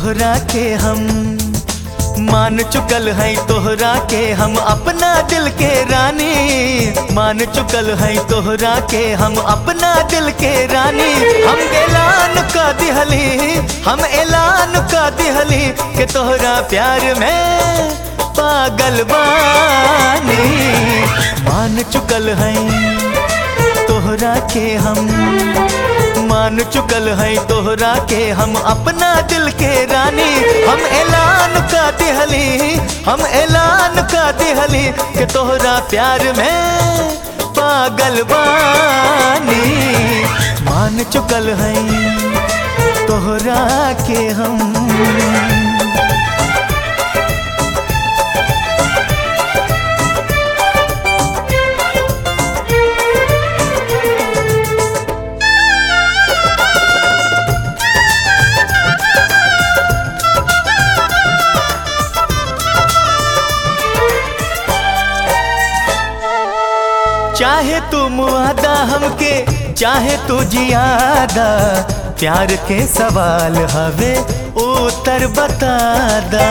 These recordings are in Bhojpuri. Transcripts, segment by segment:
तोहरा के हम मान चुकल है, तोहरा के हम अपना दिल के रानी। मान चुकल है तोहरा के हम अपना दिल के रानी। हम ऐलान का दिहली, हम ऐलान का दिहली कि तोहरा प्यार में पागल बानी। मान चुकल है तोहरा के हम, मान चुकल है तोहरा के हम अपना दिल के रानी। हम ऐलान का दिहली, हम ऐलान का दिहली कि तोहरा प्यार में पागल बानी। मान चुकल है तोहरा के हम। चाहे तू मुआदा हमके, चाहे तू जियादा, प्यार के सवाल हवे उत्तर बतादा।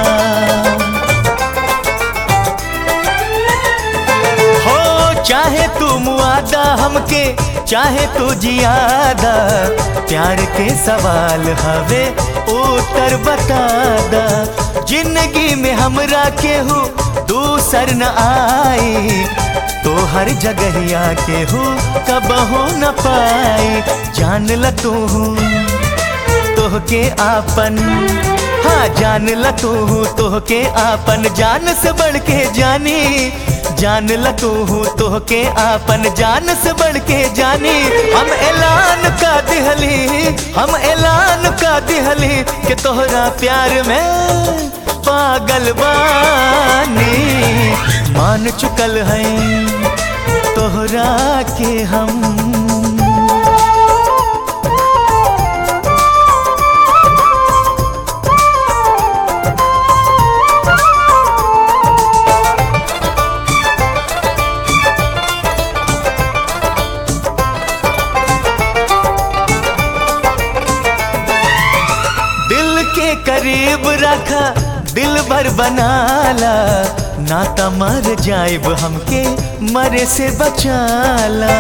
हो चाहे तू मुआदा हमके, चाहे तू जियादा, प्यार के सवाल हवे उत्तर बतादा। जिंदगी में हमरा केहू दूसर न आई, तो हर जगहिया के हो कबहू न पाई। जान ल तू तोह के आपन, हाँ जान ल तू तोह के आपन, जान से बढ़ के जानी। जान ल तू तोह के आपन, जान से बढ़ के जानी। हम ऐलान का दिहली, हम ऐलान का दिहली कि तोहरा प्यार में पागल बानी। मान चुकल है तोहरा के हम। दिल के करीब रखा, दिल भर बनाला, नाता मर जाइब हमके मरे से बचाला।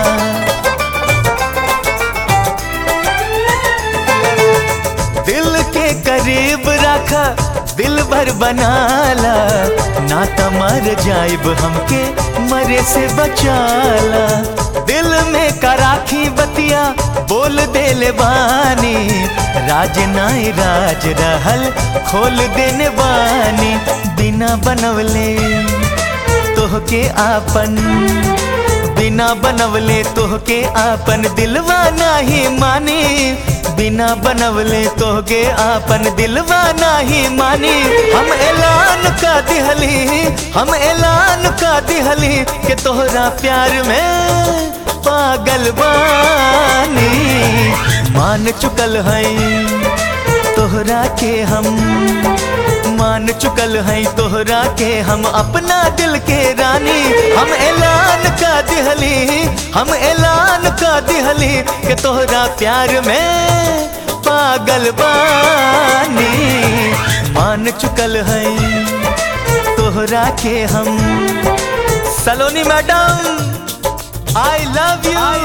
दिल के करीब रखा, दिल भर बनाला, नाता मर जाइब हमके मरे से बचाला। दिल में कराखी बतिया बोल देले बानी, राज नाई राज रहल खोल देने बानी। बिना बनवले तोह के आपन, बिना बनवले तोह के आपन, दिलवा नाही मानी। बिना बनवले तोह के आपन, दिलवा नाही मानी। हम ऐलान का दिहली, हम ऐलान का दिहली कि तोहरा प्यार में पागल बानी। मान चुकल है तोहरा के हम, मान चुकल है तोहरा के हम अपना दिल के रानी। हम ऐलान का दिहली, हम ऐलान का दिहली कि तोहरा प्यार में पागल बानी। मान चुकल है तोहरा के हम। Saloni madam, I love you।